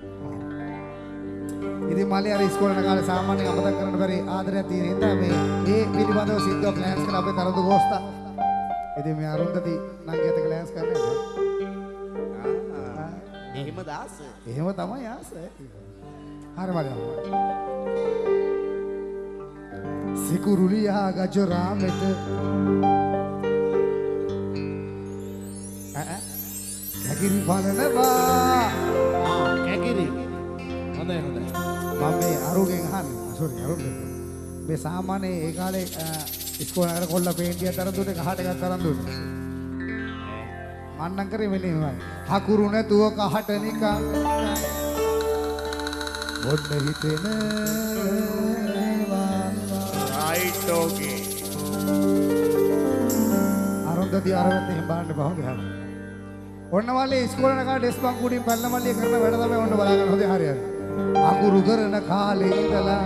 ඉතින් මල්ලි අර ඉස්කෝලේ යන කාලේ සාමාන්‍යයෙන් අමතක කරන්න බැරි ආදරයක් තියෙන හින්දා මේ පිළිබඳව සිද්ධාක් ලෑන්ස් කරලා අපේ තරඳු ගෝස්තා. ඉතින් මේ අරුන්දති නංගියත් එක්ක ලෑන්ස් කරන්නේ නැහැ. එහෙම දාස. එහෙම තමයි ආස. හරි මල්ලි. සිකුරුලියා ගජරාමෙට කැකිරි බලනවා. කැකිරි. හොඳයි හොඳයි. මම මේ අරුගෙන් අහන්නේ. සෝරි අරුගෙන්. මේ සාමාන්‍ය ඒ කාලේ ඉස්කෝලේ යන කොල්ල පේන්ටියක් තරම් දුන්නේ කහට එකක් තරම් දුන්නේ. මන්නම් කරේ මෙන්න එහෙමයි. හකුරු නැතුව කහට නිකන් බොන්න හිතෙන රයිට් ඕකේ. අරුන්දති අරවත් එහෙම බලන්න බහොද හරි. ඔන්න මල්ලි ඉස්කෝලේ යන කාලේ ඩෙස් බං කුඩින් පැල්ල මල්ලිය කරන වැඩ තමයි ඔන්න බලා ගන්න හොඳේ හරි හරි. අකුරු කරන කාලේ ඉඳලා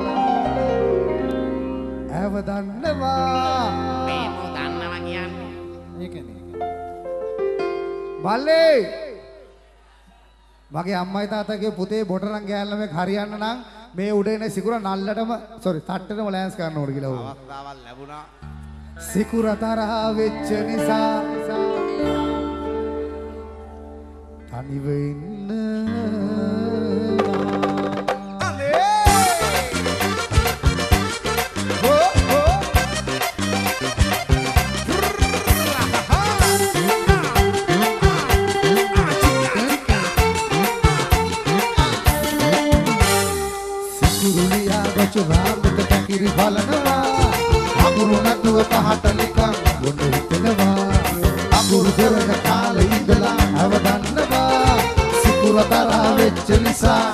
ඇව දන්නවා මේ මො දන්නවා කියන්නේ. ඒකනේ. මල්ලි මගේ අම්මයි තාත්තගේ පුතේ බොටරන් ගෑල්ලමක් හරියන්න නම් මේ උඩ එන සිකුර නල්ලටම සෝරි තට්ටටම ලෑන්ස් කරන්න ඕන කියලා උවා. අවස්ථාවක් ලැබුණා. සිකුර තරහා වෙච්ච නිසා තනිව ඉන්න රාමට කැකිරි බලනවා අකුරු නැතුව පහට නිකන් බොන්න හිතෙනවා අකුරු කරන කාලේ ඉඳලා අවදන්නවා සිකුර තරහා වෙච්ච නිසා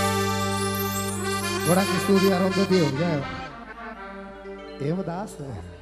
ගොඩක් ස්තුතියි අරන්දතියෝ. එහෙම දාස්